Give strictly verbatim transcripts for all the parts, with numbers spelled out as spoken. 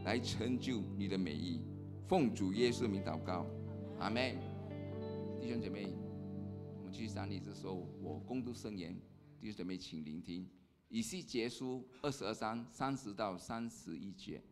来成就你的美意。奉主耶稣名祷告，阿们。弟兄姐妹，我们继续站立。这时候，我恭读圣言，弟兄姐妹请聆听。以西结书二十二章三十到三十一节。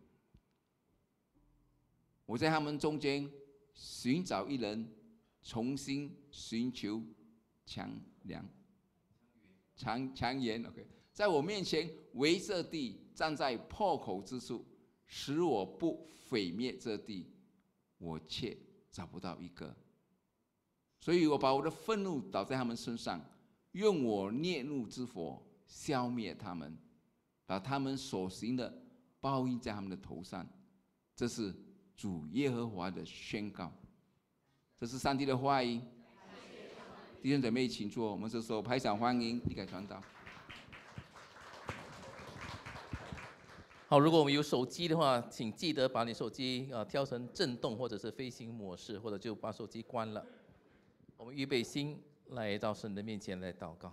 我在他们中间寻找一人，重新寻求强梁、强强言。OK， 在我面前围着地，站在破口之处，使我不毁灭这地，我却找不到一个。所以我把我的愤怒倒在他们身上，用我烈怒之火消灭他们，把他们所行的报应在他们的头上。这是主耶和华的宣告。这是上帝的话语。弟兄姊妹请坐，我们这时候拍掌欢迎立凯传道。 好，如果我们有手机的话，请记得把你手机啊调成震动或者是飞行模式，或者就把手机关了。我们预备心来到神的面前来祷告。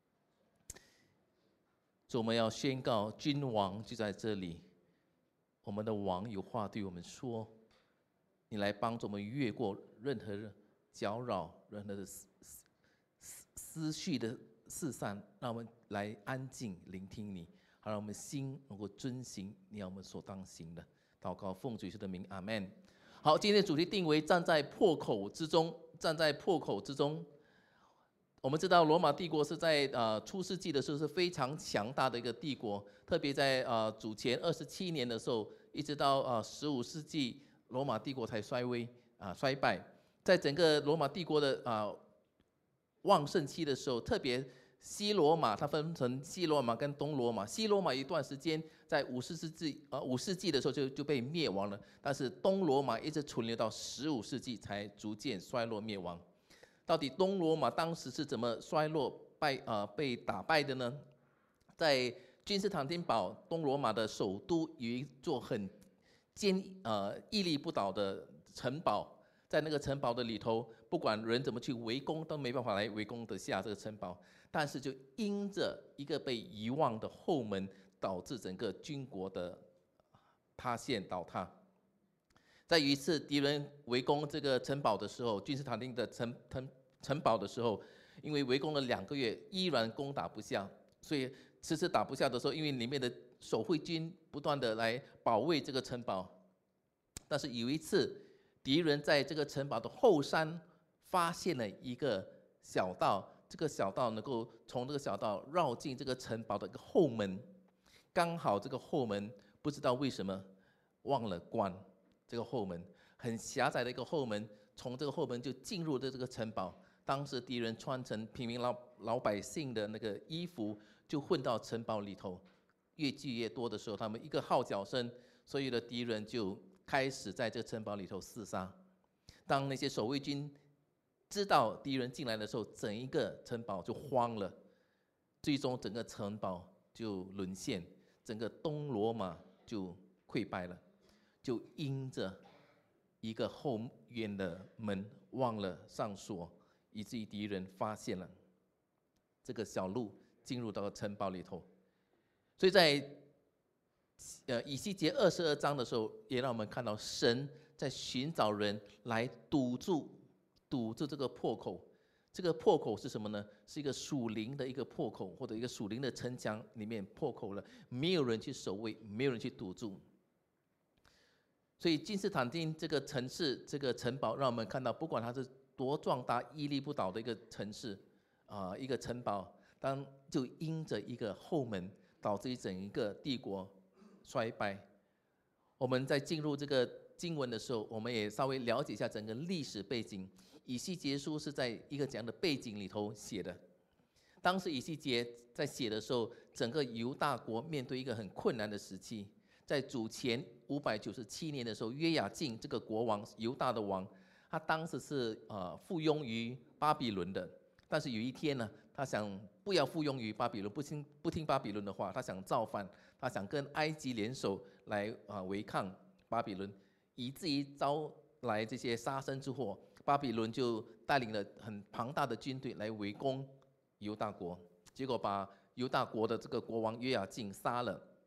主，我们要宣告君王就在这里，我们的王有话对我们说，你来帮助我们越过任何搅扰、任何的思思思绪的四散，让我们来安静聆听你，好让我们心能够遵行你要我们所当行的。祷告奉主耶稣的名，阿们。好，今天的主题定为站在破口之中，站在破口之中。我们知道罗马帝国是在呃初世纪的时候是非常强大的一个帝国，特别在呃主前二十七年的时候，一直到呃十五世纪，罗马帝国才衰微啊、呃、衰败。在整个罗马帝国的啊、呃、旺盛期的时候，特别西罗马，它分成西罗马跟东罗马。西罗马一段时间在五世纪呃五世纪的时候就就被灭亡了，但是东罗马一直存留到十五世纪才逐渐衰落灭亡。到底东罗马当时是怎么衰落败呃被打败的呢？在君士坦丁堡，东罗马的首都有一座很坚呃屹立不倒的城堡，在那个城堡的里头，不管人怎么去围攻，都没办法来围攻得下这个城堡。但是就因着一个被遗忘的后门，导致整个军国的塌陷倒塌。在有一次敌人围攻这个城堡的时候，君士坦丁的城城城堡的时候，因为围攻了两个月，依然攻打不下，所以迟迟打不下的时候，因为里面的守卫军不断的来保卫这个城堡，但是有一次敌人在这个城堡的后山发现了一个小道，这个小道能够从这个小道绕进这个城堡的一个后门，刚好这个后门不知道为什么忘了关。这个后门很狭窄的一个后门，从这个后门就进入了这个城堡。当时敌人穿成平民 老, 老百姓的那个衣服，就混到城堡里头。越聚越多的时候，他们一个号角声，所有的敌人就开始在这个城堡里头厮杀。当那些守卫军知道敌人进来的时候，整一个城堡就慌了，最终整个城堡就沦陷，整个东罗马就溃败了。就因着一个后院的门忘了上锁，以至于敌人发现了这个小路进入到城堡里头。所以在呃以西结二十二章的时候，也让我们看到神在寻找人来堵住堵住这个破口。这个破口是什么呢？是一个属灵的一个破口，或者一个属灵的城墙里面破口了，没有人去守卫，没有人去堵住。所以君士坦丁这个城市，这个城堡，让我们看到，不管它是多壮大、屹立不倒的一个城市，啊、呃，一个城堡，当就因着一个后门，导致整一个帝国衰败。我们在进入这个经文的时候，我们也稍微了解一下整个历史背景。以西结书是在一个怎样的背景里头写的？当时以西结在写的时候，整个犹大国面对一个很困难的时期。在主前五百九十七年的时候，约雅敬这个国王，犹大的王，他当时是呃附庸于巴比伦的。但是有一天呢，他想不要附庸于巴比伦，不听不听巴比伦的话，他想造反，他想跟埃及联手来啊、呃、违抗巴比伦，以至于招来这些杀身之祸。巴比伦就带领了很庞大的军队来围攻犹大国，结果把犹大国的这个国王约雅敬杀了。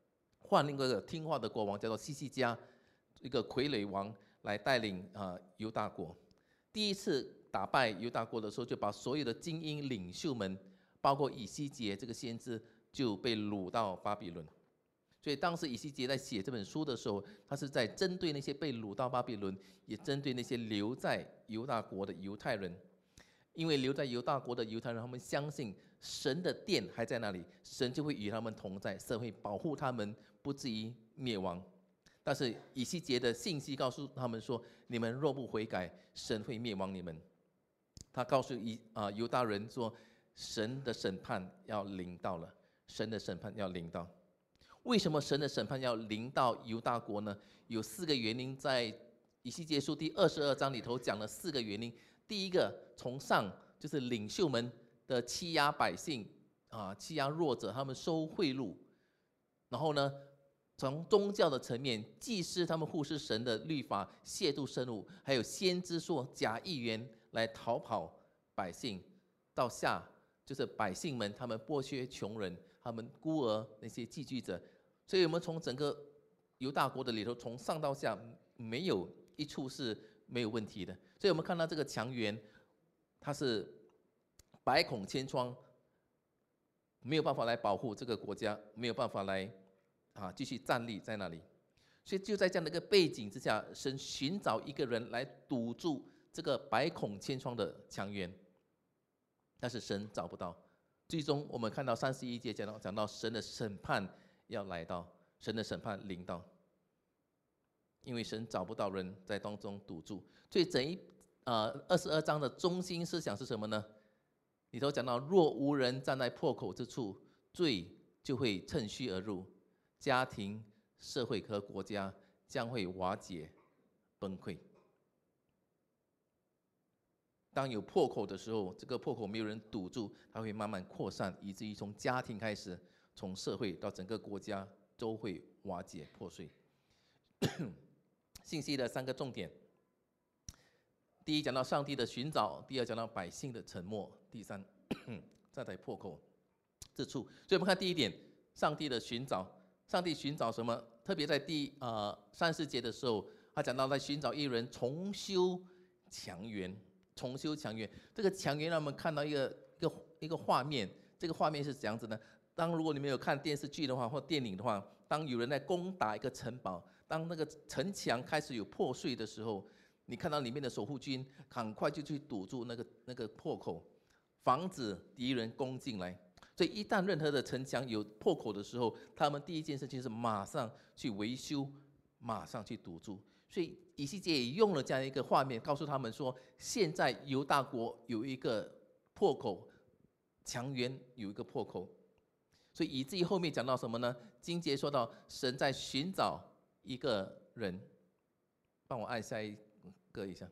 换另外一个听话的国王，叫做西西家，一个傀儡王来带领啊、呃、犹大国。第一次打败犹大国的时候，就把所有的精英领袖们，包括以西结这个先知，就被掳到巴比伦。所以当时以西结在写这本书的时候，他是在针对那些被掳到巴比伦，也针对那些留在犹大国的犹太人。因为留在犹大国的犹太人，他们相信神的殿还在那里，神就会与他们同在，神会保护他们不至于灭亡。但是以西结的信息告诉他们说：你们若不悔改，神会灭亡你们。他告诉以啊、呃、犹大人说：神的审判要临到了，神的审判要临到。为什么神的审判要临到犹大国呢？有四个原因，在以西结书第二十二章里头讲了四个原因。第一个，从上就是领袖们的欺压百姓啊，欺压弱者，他们收贿赂。然后呢，从宗教的层面，祭司他们忽视神的律法，亵渎圣物，还有先知说假议员来逃跑百姓，到下就是百姓们他们剥削穷人，他们孤儿那些寄居者。所以我们从整个犹大国的里头，从上到下没有一处是没有问题的。所以我们看到这个墙垣，它是百孔千疮，没有办法来保护这个国家，没有办法来啊继续站立在那里。所以就在这样的一个背景之下，神寻找一个人来堵住这个百孔千疮的墙垣，但是神找不到。最终我们看到三十一节讲到讲到神的审判要来到，神的审判临到，因为神找不到人在当中堵住。所以整一呃二十二章的中心思想是什么呢？里头讲到，若无人站在破口之处，罪就会趁虚而入，家庭、社会和国家将会瓦解、崩溃。当有破口的时候，这个破口没有人堵住，它会慢慢扩散，以至于从家庭开始，从社会到整个国家都会瓦解破碎。信息的三个重点：第一，讲到上帝的寻找；第二，讲到百姓的沉默；第三，站在破口之处。所以我们看第一点，上帝的寻找。上帝寻找什么？特别在第呃三十节的时候，他讲到在寻找一人重修墙垣。重修墙垣，这个墙垣让我们看到一个一个一个画面。这个画面是怎样子呢？当如果你们有看电视剧的话，或电影的话，当有人在攻打一个城堡，当那个城墙开始有破碎的时候，你看到里面的守护军很快就去堵住那个那个破口，防止敌人攻进来。所以一旦任何的城墙有破口的时候，他们第一件事情是马上去维修，马上去堵住。所以以西结也用了这样一个画面，告诉他们说，现在犹大国有一个破口，墙垣有一个破口。所以以至于后面讲到什么呢？经节说到，神在寻找一个人。帮我按下一个一下。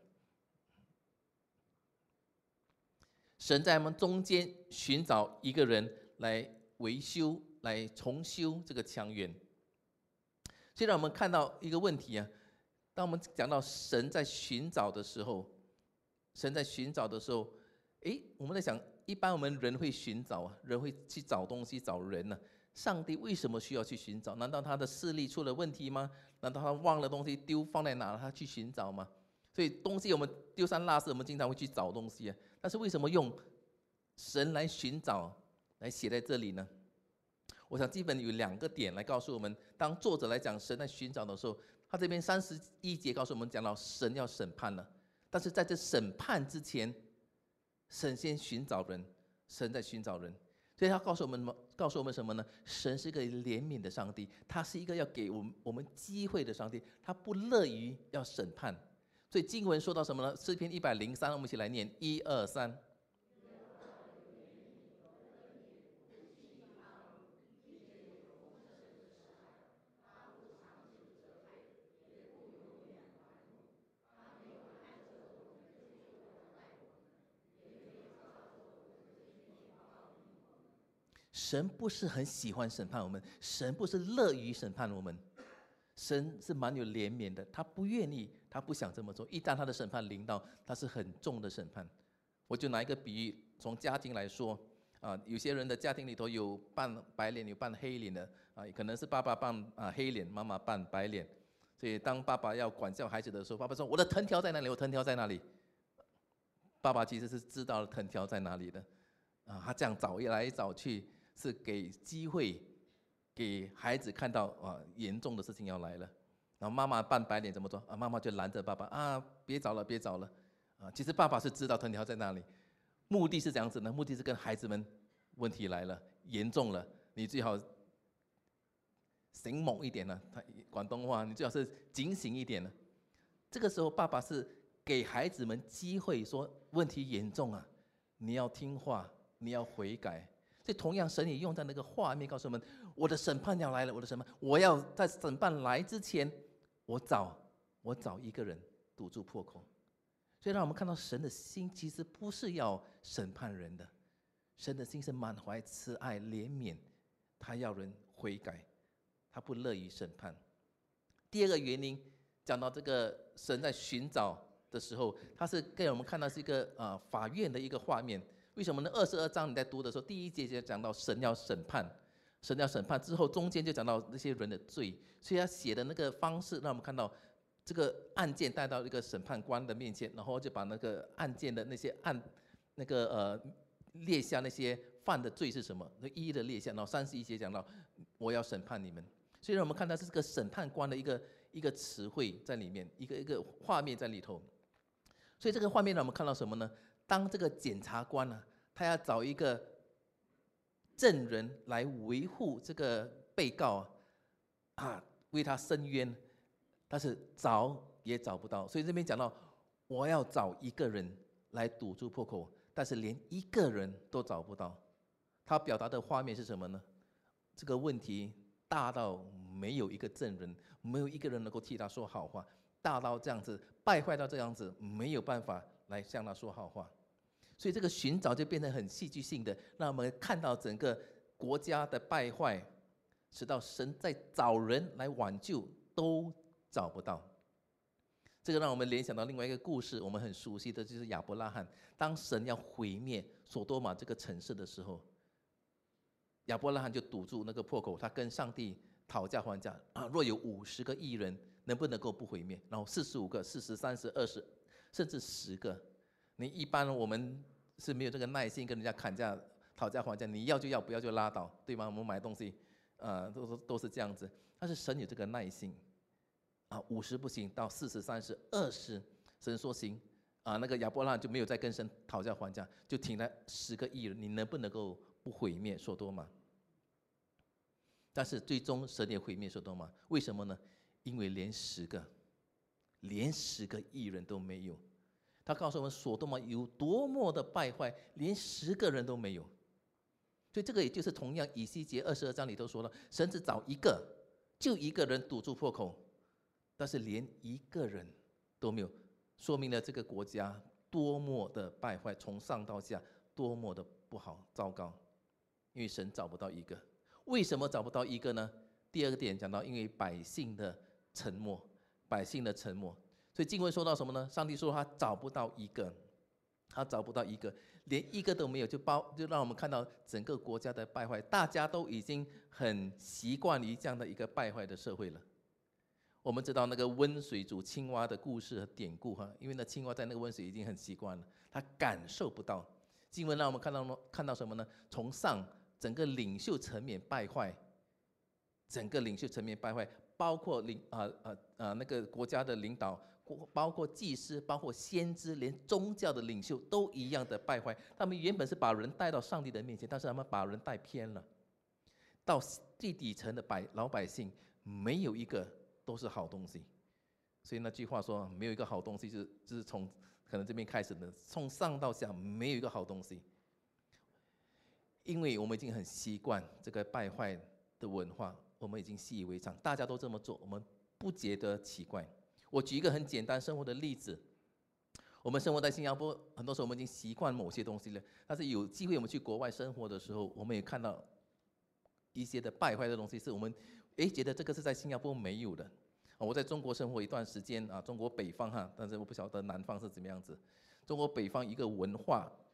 神在他们中间寻找一个人来维修、来重修这个墙垣。现在我们看到一个问题啊，当我们讲到神在寻找的时候，神在寻找的时候，诶，我们在想，一般我们人会寻找啊，人会去找东西、找人呢、啊。上帝为什么需要去寻找？难道他的视力出了问题吗？难道他忘了东西丢放在哪了，他去寻找吗？所以东西我们丢三落四，我们经常会去找东西啊。但是为什么用神来寻找来写在这里呢？我想基本有两个点来告诉我们，当作者来讲神在寻找的时候，他这边三十一节告诉我们讲到神要审判了，但是在这审判之前，神先寻找人，神在寻找人，所以他告诉我们什么？告诉我们什么呢？神是一个怜悯的上帝，他是一个要给我们我们机会的上帝，他不乐于要审判。所以经文说到什么呢？诗篇一百零三，我们一起来念，一二三。神不是很喜欢审判我们，神不是乐于审判我们，神是蛮有怜悯的，他不愿意，他不想这么做。一旦他的审判临到，他是很重的审判。我就拿一个比喻，从家庭来说， 啊，有些人的家庭里头有扮白脸，有扮黑脸的啊，可能是爸爸扮啊黑脸，妈妈扮白脸。所以当爸爸要管教孩子的时候，爸爸说：“我的藤条在哪里？我藤条在哪里？”爸爸其实是知道藤条在哪里的，啊，他这样找来找去，是给机会给孩子看到啊，严重的事情要来了。然后妈妈扮白脸怎么做啊？妈妈就拦着爸爸啊，别找了，别找了，啊，其实爸爸是知道藤条在哪里，目的是这样子呢，目的是跟孩子们，问题来了，严重了，你最好醒猛一点呢，他广东话，你最好是警醒一点呢。这个时候，爸爸是给孩子们机会，说问题严重啊，你要听话，你要悔改。所以同样，神也用在那个画面告诉我们：我的审判要来了，我的审判，我要在审判来之前，我找我找一个人堵住破口。所以让我们看到神的心其实不是要审判人的，神的心是满怀慈爱怜悯，他要人悔改，他不乐于审判。第二个原因，讲到这个神在寻找的时候，他是给我们看到是一个呃法院的一个画面。为什么呢？二十二章你在读的时候，第一节就讲到神要审判，神要审判之后，中间就讲到那些人的罪，所以他写的那个方式，让我们看到这个案件带到一个审判官的面前，然后就把那个案件的那些案那个呃列下那些犯的罪是什么，一一的列下。然后三十一节讲到我要审判你们，所以让我们看到这是个审判官的一个一个词汇在里面，一个一个画面在里头。所以这个画面让我们看到什么呢？当这个检察官呢、啊，他要找一个证人来维护这个被告啊，啊为他伸冤，但是找也找不到。所以这边讲到，我要找一个人来堵住破口，但是连一个人都找不到。他表达的画面是什么呢？这个问题大到没有一个证人，没有一个人能够替他说好话，大到这样子，败坏到这样子，没有办法来向他说好话。所以这个寻找就变得很戏剧性的，让我们看到整个国家的败坏，直到神在找人来挽救都找不到。这个让我们联想到另外一个故事，我们很熟悉的就是亚伯拉罕。当神要毁灭所多玛这个城市的时候，亚伯拉罕就堵住那个破口，他跟上帝讨价还价啊，若有五十个义人，能不能够不毁灭？然后四十五个、四十、三十、二十，甚至十个。你一般我们是没有这个耐心跟人家砍价、讨价还价，你要就要，不要就拉倒，对吗？我们买东西，呃，都都都是这样子。但是神有这个耐心，啊，五十不行，到四十、三十、二十，神说行，啊，那个亚伯拉罕就没有再跟神讨价还价，就请了十个义人，你能不能够不毁灭所多玛？但是最终神也毁灭所多玛，为什么呢？因为连十个，连十个义人都没有。他告诉我们，所多玛有多么的败坏，连十个人都没有。所以这个也就是同样，以西结二十二章里头说了，神只找一个，就一个人堵住破口，但是连一个人都没有，说明了这个国家多么的败坏，从上到下多么的不好糟糕。因为神找不到一个，为什么找不到一个呢？第二个点讲到，因为百姓的沉默，百姓的沉默。所以经文说到什么呢？上帝说他找不到一个，他找不到一个，连一个都没有，就包就让我们看到整个国家的败坏，大家都已经很习惯于这样的一个败坏的社会了。我们知道那个温水煮青蛙的故事和典故哈，因为那青蛙在那个温水已经很习惯了，它感受不到。经文让我们看到看到什么呢？从上整个领袖层面败坏，整个领袖层面败坏，包括领啊啊啊那个国家的领导。包括祭司，包括先知，连宗教的领袖都一样的败坏。他们原本是把人带到上帝的面前，但是他们把人带偏了。到最底层的百老百姓，没有一个都是好东西。所以那句话说，没有一个好东西，就是就是从可能这边开始的，从上到下没有一个好东西。因为我们已经很习惯这个败坏的文化，我们已经习以为常，大家都这么做，我们不觉得奇怪。我举一个很简单生活的例子，我们生活在新加坡，很多时候我们已经习惯某些东西了，但是有机会我们去国外生活的时候，我们也看到一些的败坏的东西，是我们诶觉得这个是在新加坡没有的。我在中国生活一段时间啊，中国北方哈，但是我不晓得南方是怎么样子。中国北方一个文化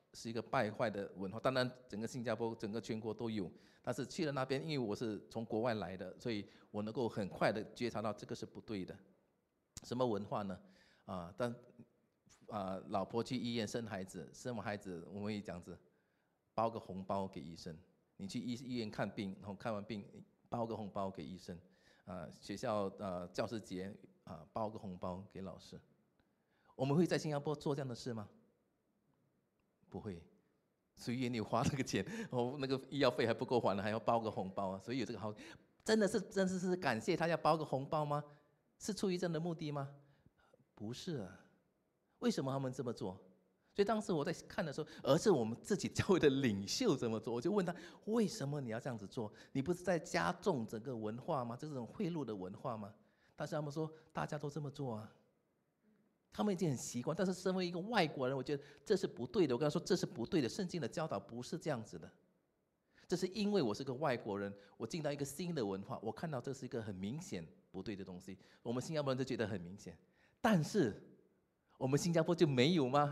是一个败坏的文化。当然，整个新加坡、整个全国都有，但是去了那边，因为我是从国外来的，所以我能够很快的觉察到这个是不对的。什么文化呢？啊，当啊老婆去医院生孩子，生完孩子我们也这样子，包个红包给医生。你去医医院看病，然后看完病包个红包给医生。啊，学校呃教师节啊包个红包给老师。我们会在新加坡做这样的事吗？不会，谁愿意花那个钱？哦，那个医药费还不够还了，还要包个红包啊！所以有这个好，真的是真的是感谢他要包个红包吗？是出于这样的目的吗？不是啊。为什么他们这么做？所以当时我在看的时候，而是我们自己教会的领袖这么做，我就问他：为什么你要这样子做？你不是在加重整个文化吗？这种贿赂的文化吗？但是他们说大家都这么做啊。他们已经很习惯，但是身为一个外国人，我觉得这是不对的。我跟他说这是不对的，圣经的教导不是这样子的。这是因为我是个外国人，我进到一个新的文化，我看到这是一个很明显不对的东西。我们新加坡人就觉得很明显，但是我们新加坡就没有吗？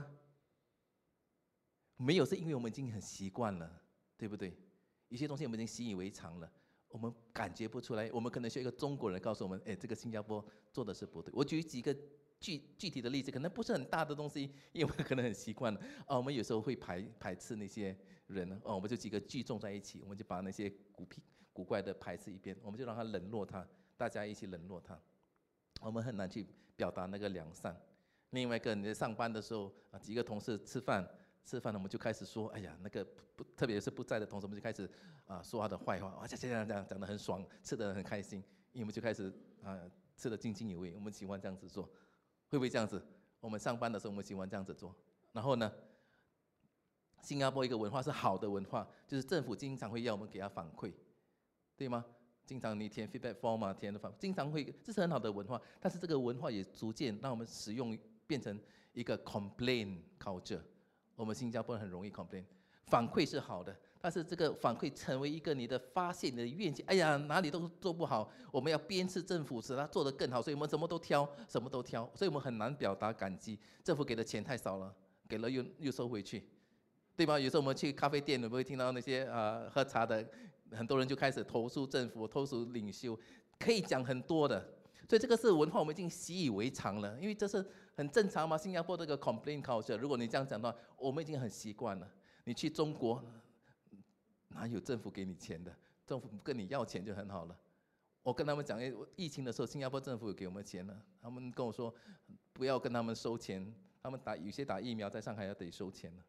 没有，是因为我们已经很习惯了，对不对？有些东西我们已经习以为常了，我们感觉不出来。我们可能需要一个中国人告诉我们：哎，这个新加坡做的是不对。我举几个具具体的例子，可能不是很大的东西，因为我们可能很习惯了。啊，我们有时候会排排斥那些人，哦，我们就几个聚众在一起，我们就把那些古僻古怪的排斥一边，我们就让他冷落他，大家一起冷落他。我们很难去表达那个良善。另外一个，你在上班的时候啊，几个同事吃饭。吃饭了，我们就开始说，哎呀，那个不，特别是不在的同事，我们就开始啊说他的坏话，哇，这这样这样讲得很爽，吃得很开心，因为我们就开始啊吃得津津有味，我们喜欢这样子做，会不会这样子？我们上班的时候，我们喜欢这样子做。然后呢，新加坡一个文化是好的文化，就是政府经常会要我们给他反馈，对吗？经常你填 feedback form 啊，填的反，经常会，这是很好的文化，但是这个文化也逐渐让我们使用变成一个 complain culture。我们新加坡人很容易 complain， 反馈是好的，但是这个反馈成为一个你的发现、你的愿景。哎呀，哪里都做不好，我们要鞭笞政府，使它做得更好，所以我们什么都挑，什么都挑，所以我们很难表达感激。政府给的钱太少了，给了又又收回去，对吧？有时候我们去咖啡店，你会听到那些呃喝茶的，很多人就开始投诉政府、投诉领袖，可以讲很多的。所以这个是文化，我们已经习以为常了，因为这是很正常嘛。新加坡这个 complain culture， 如果你这样讲的话，我们已经很习惯了。你去中国，哪有政府给你钱的？政府跟你要钱就很好了。我跟他们讲，疫情的时候，新加坡政府有给我们钱了，他们跟我说不要跟他们收钱，他们打有些打疫苗在上海要得收钱了。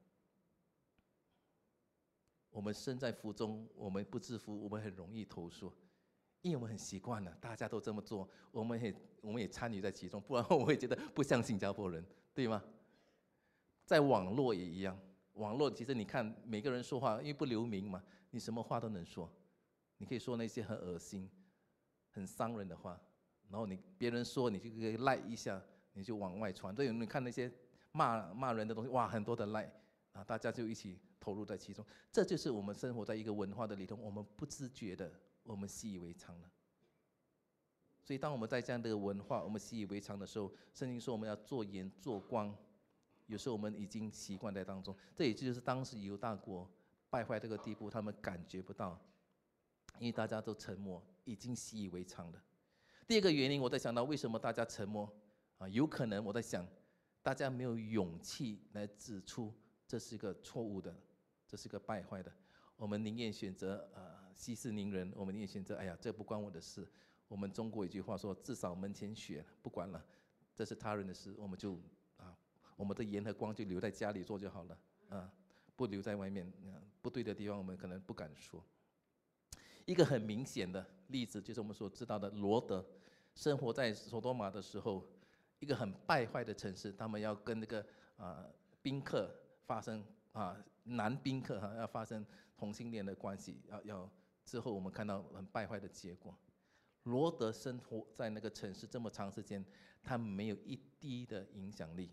我们身在福中，我们不知福，我们很容易投诉。因为我们很习惯了，大家都这么做，我们也我们也参与在其中，不然我会觉得不像新加坡人，对吗？在网络也一样，网络其实你看每个人说话，因为不留名嘛，你什么话都能说，你可以说那些很恶心、很伤人的话，然后你别人说你就可以赖一下，你就往外传。所以你看那些骂骂人的东西，哇，很多的赖啊，大家就一起投入在其中。这就是我们生活在一个文化的里头，我们不自觉的。我们习以为常了，所以当我们在这样的文化，我们习以为常的时候，圣经说我们要做盐做光，有时候我们已经习惯在当中。这也就是当时犹大国败坏这个地步，他们感觉不到，因为大家都沉默，已经习以为常了。第二个原因，我在想到为什么大家沉默啊？有可能我在想，大家没有勇气来指出这是一个错误的，这是个败坏的。我们宁愿选择呃息事宁人，我们宁愿选择哎呀，这不关我的事。我们中国有句话说，至少门前雪，不管了，这是他人的事，我们就啊，我们的盐和光就留在家里做就好了啊，不留在外面。啊、不对的地方我们可能不敢说。一个很明显的例子就是我们所知道的罗德，生活在索多玛的时候，一个很败坏的城市，他们要跟那个啊宾客发生啊男宾客哈、啊、要发生同性恋的关系，要要之后我们看到很败坏的结果。罗德生活在那个城市这么长时间，他没有一滴的影响力，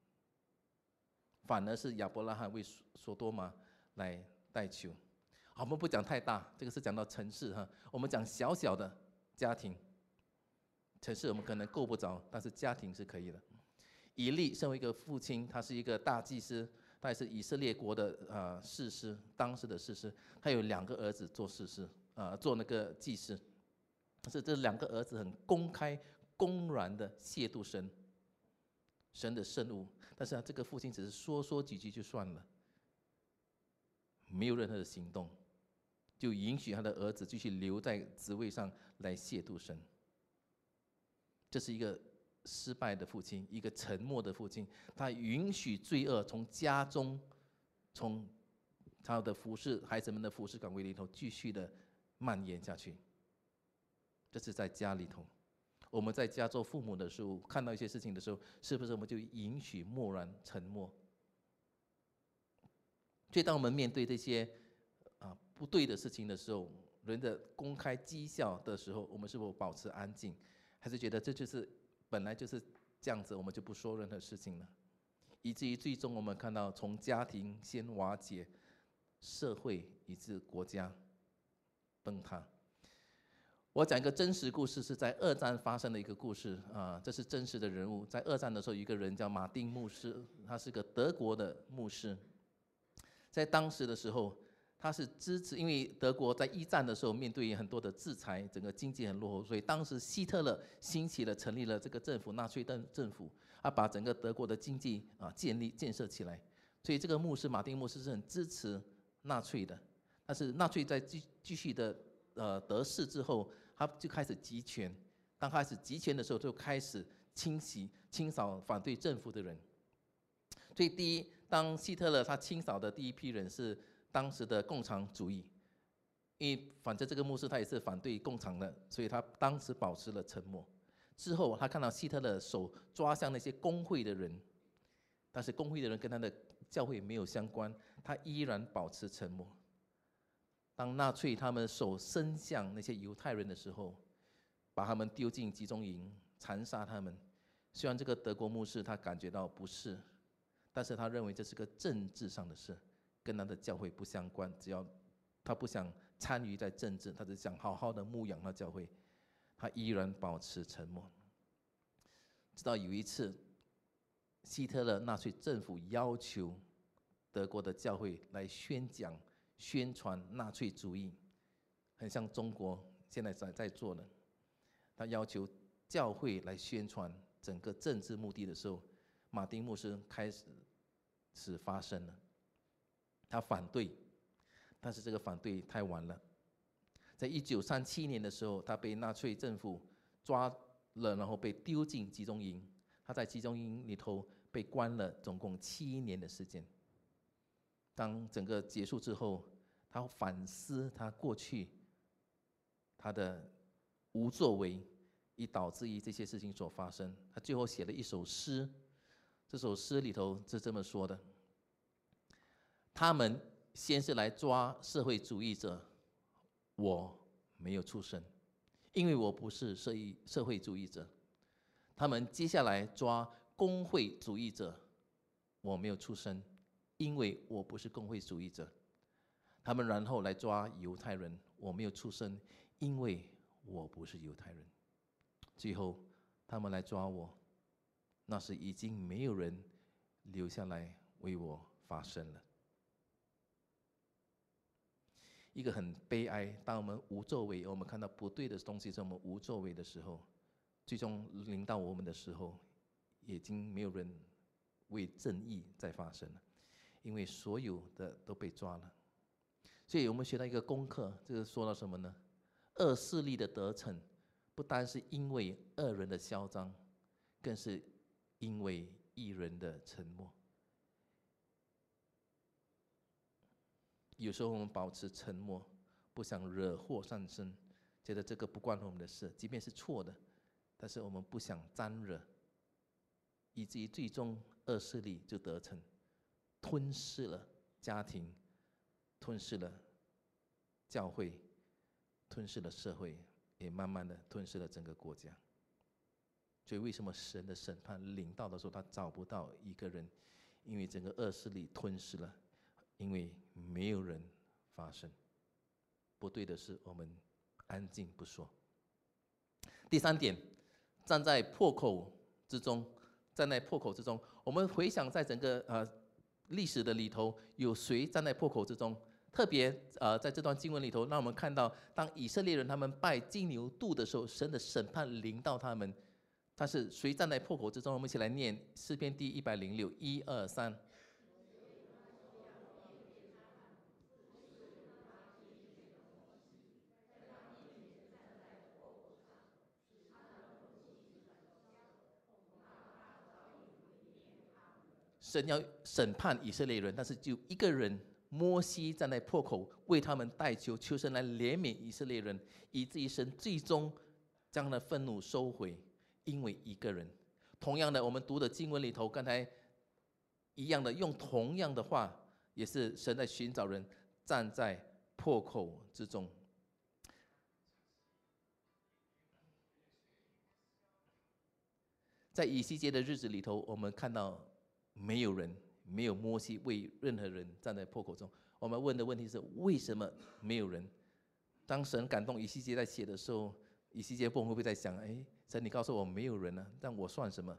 反而是亚伯拉罕为索多玛来代求。好，我们不讲太大，这个是讲到城市哈，我们讲小小的家庭。城市我们可能够不着，但是家庭是可以的。以利身为一个父亲，他是一个大祭司， 他也是以色列国的呃士师，当时的士师，他有两个儿子做士师，呃，做那个祭司。但是这两个儿子很公开、公然的亵渎神，神的圣物。但是啊，这个父亲只是说说几句就算了，没有任何的行动，就允许他的儿子继续留在职位上来亵渎神。这是一个失败的父亲，一个沉默的父亲，他允许罪恶从家中，从他的服侍孩子们的服侍岗位里头继续的蔓延下去。这是在家里头，我们在家做父母的时候，看到一些事情的时候，是不是我们就允许默然沉默？所以，当我们面对这些啊不对的事情的时候，人的公开讥笑的时候，我们是否保持安静，还是觉得这就是本来就是这样子，我们就不说任何事情了？以至于最终我们看到，从家庭先瓦解，社会以至国家崩塌。我讲一个真实故事，是在二战发生的一个故事啊，这是真实的人物。在二战的时候，有一个人叫马丁牧师，他是个德国的牧师。在当时的时候，他是支持，因为德国在一战的时候面对很多的制裁，整个经济很落后，所以当时希特勒兴起了，成立了这个政府，纳粹政府，他把整个德国的经济啊建立建设起来。所以这个牧师马丁牧师是很支持纳粹的，但是纳粹在继继续的呃得势之后，他就开始集权。当开始集权的时候，就开始清洗、清扫反对政府的人。所以，第一，当希特勒他清扫的第一批人是当时的共产主义，因为反正这个牧师他也是反对共产的，所以他当时保持了沉默。之后，他看到希特勒手抓向那些工会的人，但是工会的人跟他的教会没有相关，他依然保持沉默。当纳粹他们手伸向那些犹太人的时候，把他们丢进集中营，残杀他们。虽然这个德国牧师他感觉到不适，但是他认为这是个政治上的事，跟他的教会不相关。只要他不想参与在政治，他只想好好的牧养他教会，他依然保持沉默。直到有一次，希特勒纳粹政府要求德国的教会来宣讲、宣传纳粹主义，很像中国现在在在做的。他要求教会来宣传整个政治目的的时候，马丁牧师开始是发生了，他反对，但是这个反对太晚了。在一九三七年的时候，他被纳粹政府抓了，然后被丢进集中营。他在集中营里头被关了总共七年的时间。当整个结束之后，他反思他过去他的无作为，以导致于这些事情所发生。他最后写了一首诗，这首诗里头是这么说的：他们先是来抓社会主义者，我没有出声，因为我不是社会社会主义者。他们接下来抓工会主义者，我没有出声，因为我不是工会主义者。他们然后来抓犹太人，我没有出声，因为我不是犹太人。最后他们来抓我，那时已经没有人留下来为我发声了。一个很悲哀，当我们无作为，我们看到不对的东西在我们无作为的时候，最终临到我们的时候，已经没有人为正义在发声了，因为所有的都被抓了。所以我们学到一个功课，这个说到什么呢？恶势力的得逞，不单是因为恶人的嚣张，更是因为义人的沉默。有时候我们保持沉默，不想惹祸上身，觉得这个不关我们的事，即便是错的，但是我们不想沾惹，以至于最终恶势力就得逞，吞噬了家庭，吞噬了教会，吞噬了社会，也慢慢的吞噬了整个国家。所以为什么神的审判临到的时候，他找不到一个人？因为整个恶势力吞噬了，因为没有人发声。不对的事，我们安静不说。第三点，站在破口之中，站在破口之中，我们回想在整个呃历史的里头，有谁站在破口之中？特别呃，在这段经文里头，让我们看到，当以色列人他们拜金牛犊的时候，神的审判临到他们。但是谁站在破口之中？我们一起来念诗篇第一百零六，一二三。神要审判以色列人，但是就一个人摩西站在破口为他们代求，求神来怜悯以色列人，以至于神最终将他的愤怒收回，因为一个人。同样的，我们读的经文里头，刚才一样的，用同样的话，也是神在寻找人，站在破口之中。在以西结的日子里头，我们看到没有人，没有摩西为任何人站在破口中。我们问的问题是：为什么没有人？当神感动以西结在写的时候，以西结会不会在想：哎，神，你告诉我没有人呢，但我算什么？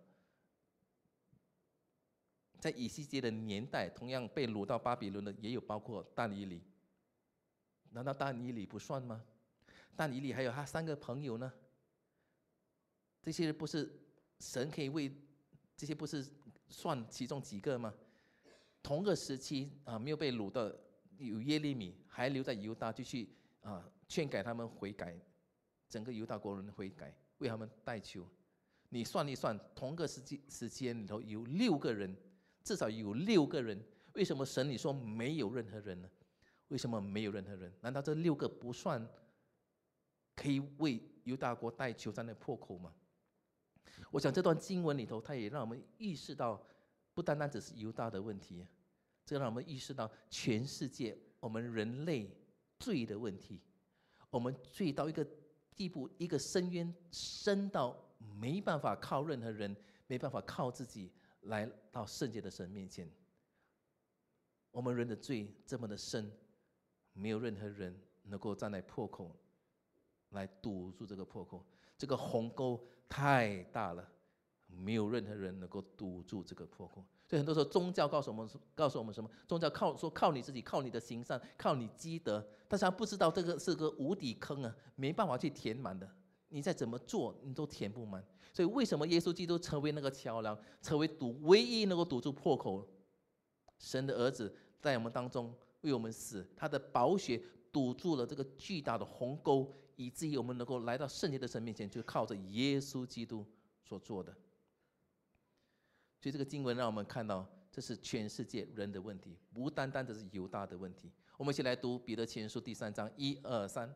在以西结的年代，同样被掳到巴比伦的也有包括但以理。难道但以理不算吗？但以理还有他三个朋友呢？这些不是神可以为这些不是算其中几个吗？同个时期啊，没有被掳的有耶利米，还留在犹大继续啊劝改他们悔改，整个犹大国人悔改，为他们代求。你算一算，同个时期时间里头有六个人，至少有六个人。为什么神你说没有任何人呢？为什么没有任何人？难道这六个不算可以为犹大国代求在那破口吗？我想这段经文里头，它也让我们意识到，不单单只是犹大的问题，这让我们意识到全世界我们人类罪的问题。我们罪到一个地步，一个深渊深到没办法靠任何人，没办法靠自己来到圣洁的神面前。我们人的罪这么的深，没有任何人能够站在破口来堵住这个破口。这个鸿沟太大了，没有任何人能够堵住这个破口。所以很多时候宗教告诉我们，告诉我们什么？宗教靠说靠你自己，靠你的行善，靠你积德，但是他不知道这个是个无底坑啊，没办法去填满的。你再怎么做，你都填不满。所以为什么耶稣基督成为那个桥梁，成为堵唯一能够堵住破口？神的儿子在我们当中为我们死，他的宝血堵住了这个巨大的鸿沟，以至于我们能够来到圣洁的神面前，就靠着耶稣基督所做的。所以这个经文让我们看到，这是全世界人的问题，不单单只是犹大的问题。我们一起来读彼得前书第三章，一二三。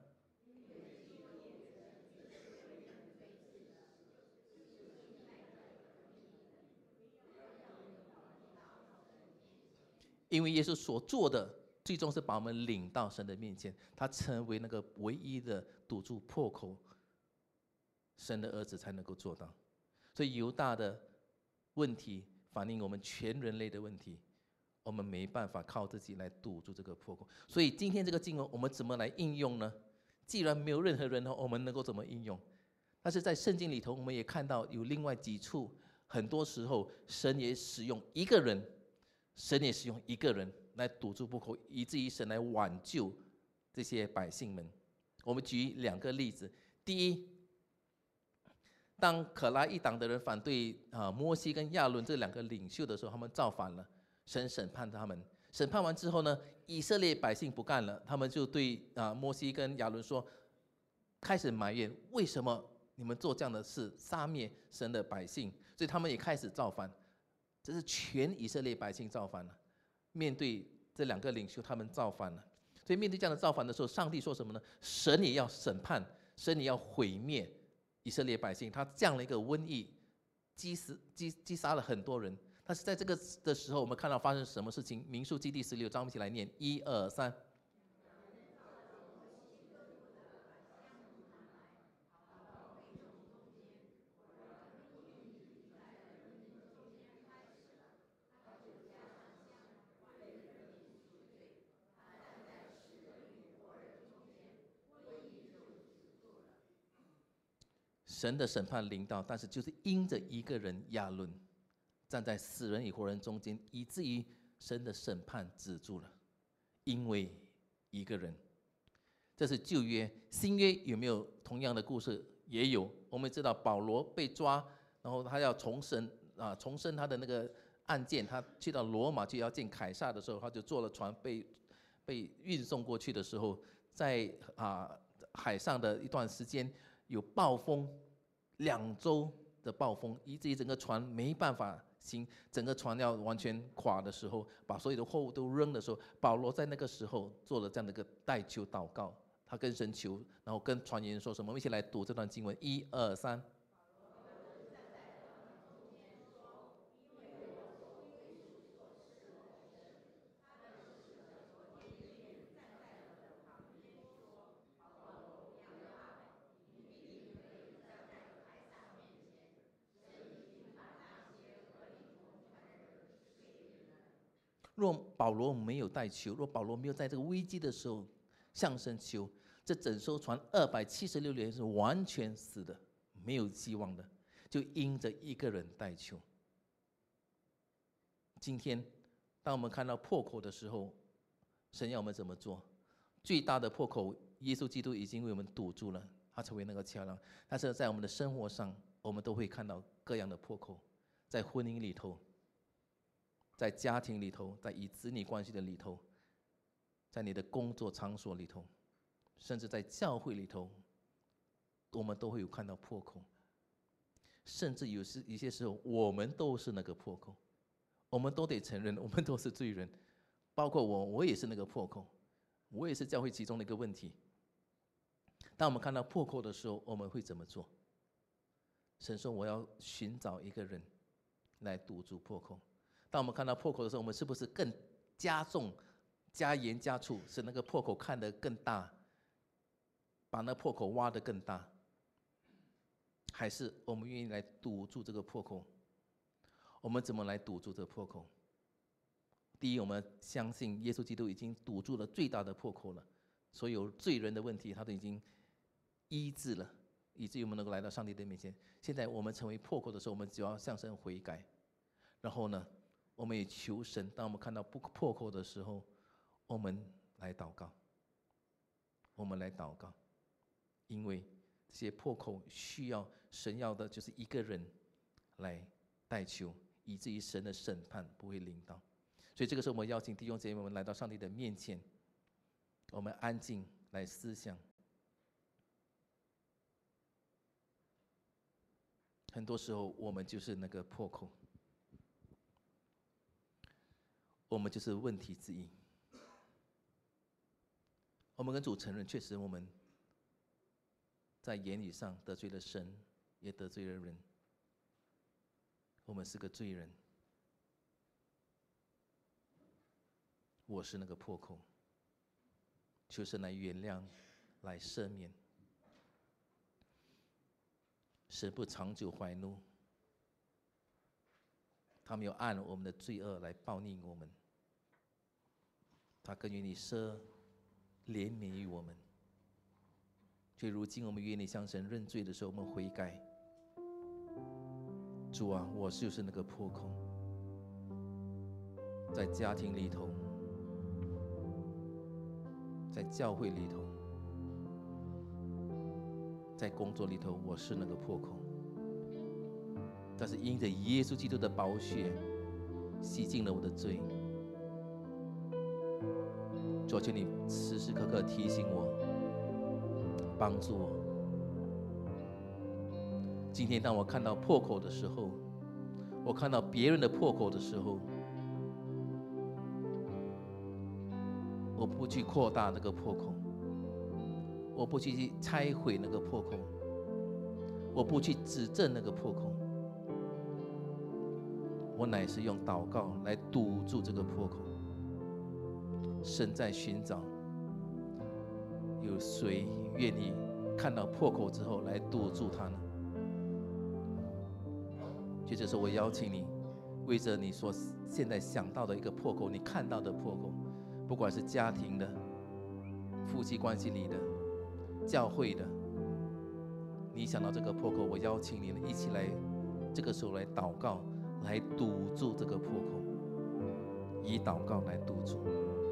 因为耶稣所做的，最终是把我们领到神的面前，他成为那个唯一的堵住破口，神的儿子才能够做到。所以犹大的问题反映我们全人类的问题，我们没办法靠自己来堵住这个破口。所以今天这个经文我们怎么来应用呢？既然没有任何人，我们能够怎么应用？但是在圣经里头，我们也看到有另外几处，很多时候神也使用一个人，神也使用一个人来堵住破口，以至于神来挽救这些百姓们。我们举两个例子。第一，当可拉一党的人反对啊摩西跟亚伦这两个领袖的时候，他们造反了，神审判他们。审判完之后呢，以色列百姓不干了，他们就对啊摩西跟亚伦说，开始埋怨为什么你们做这样的事，杀灭神的百姓，所以他们也开始造反。这是全以色列百姓造反了，面对这两个领袖，他们造反了。所以面对这样的造反的时候，上帝说什么呢？神也要审判，神也要毁灭以色列百姓。他降了一个瘟疫，击死击击杀了很多人。但是在这个的时候，我们看到发生什么事情？民数记第十六章，我们一起来念：一二三。神的审判临到，但是就是因着一个人亚伦站在死人与活人中间，以至于神的审判止住了，因为一个人。这是旧约。新约有没有同样的故事？也有。我们知道保罗被抓，然后他要重审啊，重审他的那个案件。他去到罗马就要见凯撒的时候，他就坐了船被被运送过去的时候，在啊海上的一段时间有暴风，两周的暴风，以至于整个船没办法行，整个船要完全垮的时候，把所有的货物都扔的时候，保罗在那个时候做了这样的一个代求祷告。他跟神求，然后跟传言说什么？我们一起来读这段经文，一二三。若保罗没有代求，若保罗没有在这个危机的时候向神求，这整艘船二百七十六人是完全死的，没有希望的，就因着一个人代求。今天，当我们看到破口的时候，神要我们怎么做？最大的破口，耶稣基督已经为我们堵住了，他成为那个桥梁。但是在我们的生活上，我们都会看到各样的破口，在婚姻里头，在家庭里头，在与子女关系的里头，在你的工作场所里头，甚至在教会里头，我们都会有看到破口。甚至有时一些时候，我们都是那个破口，我们都得承认，我们都是罪人，包括我，我也是那个破口，我也是教会其中的一个问题。当我们看到破口的时候，我们会怎么做？神说：“我要寻找一个人来堵住破口。”当我们看到破口的时候，我们是不是更加重、加盐加醋，使那个破口看得更大，把那破口挖得更大？还是我们愿意来堵住这个破口？我们怎么来堵住这个破口？第一，我们相信耶稣基督已经堵住了最大的破口了，所有罪人的问题他都已经医治了，以至于我们能够来到上帝的面前。现在我们成为破口的时候，我们只要向神悔改，然后呢，我们也求神，当我们看到破口的时候，我们来祷告，我们来祷告，因为这些破口需要神要的就是一个人来代求，以至于神的审判不会临到。所以这个时候，我们邀请弟兄姐妹们来到上帝的面前，我们安静来思想。很多时候，我们就是那个破口，我们就是问题之一。我们跟主承认，确实我们在言语上得罪了神，也得罪了人。我们是个罪人，我是那个破口，求神来原谅，来赦免。神不长久怀怒，他没有按我们的罪恶来报应我们，他更愿意赦怜悯于我们。所以如今我们愿意向神认罪的时候，我们悔改。主啊，我就是那个破口，在家庭里头，在教会里头，在工作里头，我是那个破口。但是因着耶稣基督的宝血洗净了我的罪，主啊，求你时时刻刻提醒我，帮助我。今天当我看到破口的时候，我看到别人的破口的时候，我不去扩大那个破口，我不去拆毁那个破口，我不去指正那个破口，我乃是用祷告来堵住这个破口。神在寻找，有谁愿意看到破口之后来堵住它呢？就这时候，我邀请你，为着你所现在想到的一个破口，你看到的破口，不管是家庭的、夫妻关系里的、教会的，你想到这个破口，我邀请你一起来，这个时候来祷告，来堵住这个破口。 以祷告来督助。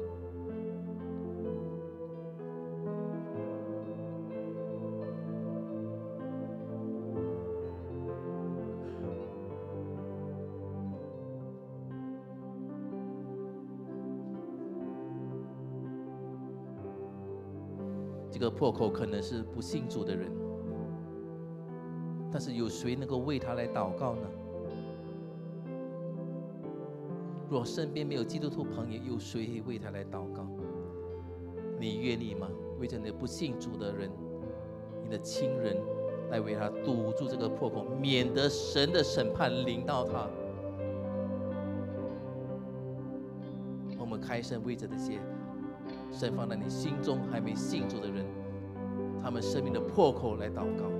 这个破口可能是不信主的人，但是有谁能够为他来祷告呢？若身边没有基督徒朋友，有谁可以为他来祷告？你愿意吗？为着你不信主的人，你的亲人，来为他堵住这个破口，免得神的审判临到他。我们开声为着这些神放在你心中还没信主的人，他们生命的破口来祷告。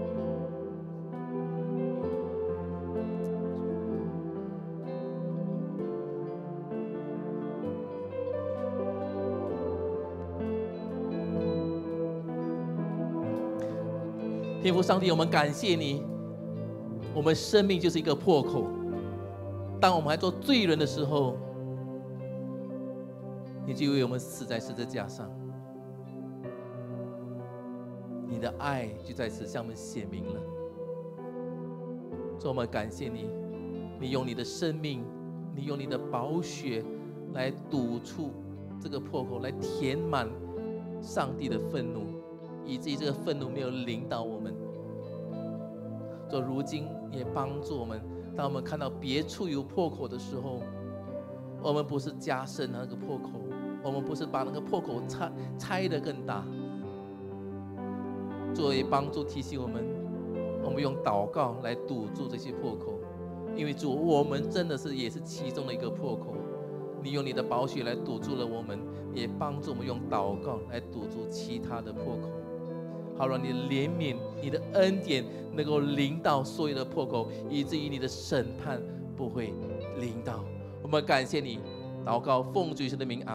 天父上帝，我们感谢你，我们生命就是一个破口。当我们还做罪人的时候，你就为我们死在十字架上，你的爱就在此向我们显明了。所以我们感谢你，你用你的生命，你用你的宝血来堵住这个破口，来填满上帝的愤怒，以至于这个愤怒没有临到我们。所以如今也帮助我们，当我们看到别处有破口的时候，我们不是加深那个破口，我们不是把那个破口拆拆得更大。作为帮助提醒我们，我们用祷告来堵住这些破口，因为主，我们真的是也是其中的一个破口。你用你的宝血来堵住了我们，也帮助我们用祷告来堵住其他的破口，好让你的怜悯、你的恩典能够临到所有的破口，以至于你的审判不会临到。我们感谢你，祷告奉主耶稣的名。